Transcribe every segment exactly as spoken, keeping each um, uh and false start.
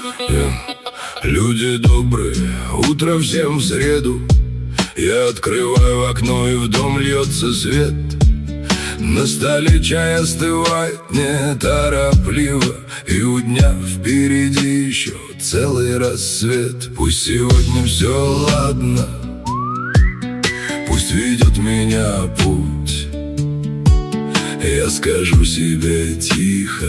Yeah. Люди добрые, утро всем в среду. Я открываю окно, и в дом льется свет. На столе чай остывает неторопливо, и у дня впереди еще целый рассвет. Пусть сегодня все ладно, пусть ведет меня путь. Я скажу себе тихо: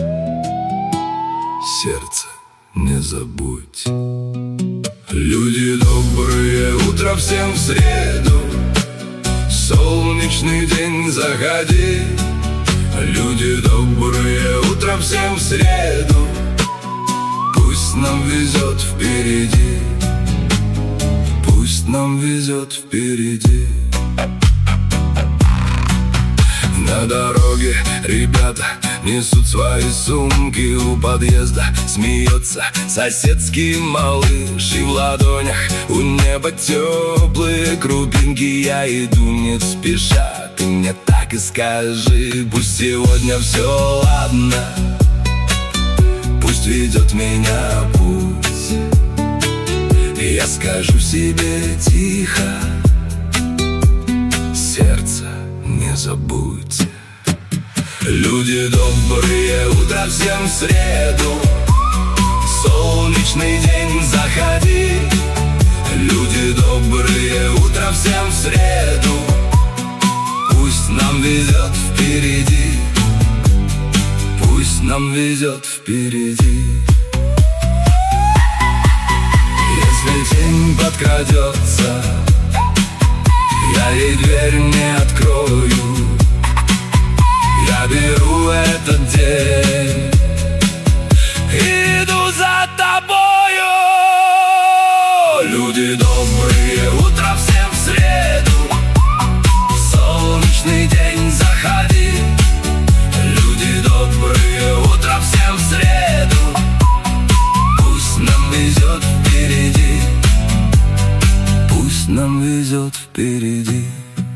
сердце, не забудь. Люди добрые, утро всем в среду. Солнечный день, заходи. Люди добрые, утро всем в среду. Пусть нам везет впереди, пусть нам везет впереди. На дороге ребята несут свои сумки. У подъезда смеется соседский малыш, и в ладонях у неба теплые крупинки. Я иду не спеша, ты мне так и скажи: пусть сегодня все ладно, пусть ведет меня путь. Я скажу себе тихо: сердце, не забудь. Люди добрые, утро всем в среду. Солнечный день, заходи. Люди добрые, утро всем в среду. Пусть нам везет впереди, пусть нам везет впереди. Если тень подкрадется, я ей дверь не открою. Я беру этот день, иду за тобою. Люди добрые, утро всем в среду. Солнечный день, заходи. Люди добрые, утро всем в среду. Пусть нам везет впереди, пусть нам везет впереди.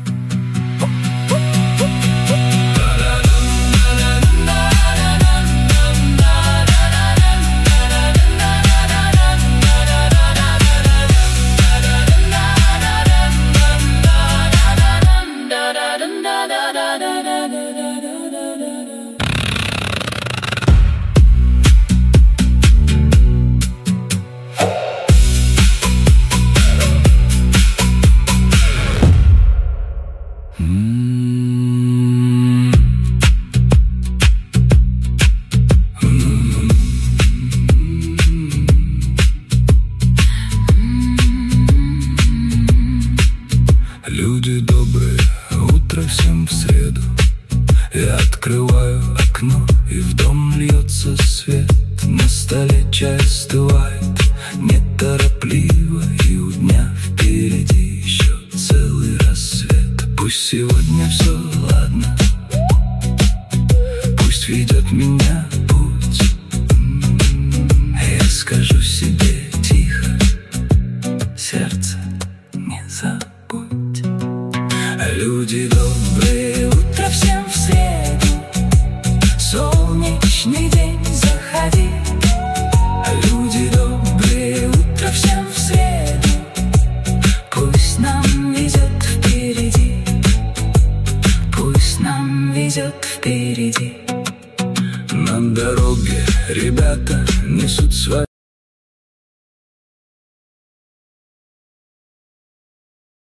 Люди добрые, утро всем в среду. Я открываю окно, и в дом льется свет. На столе чай остывает, не торопись.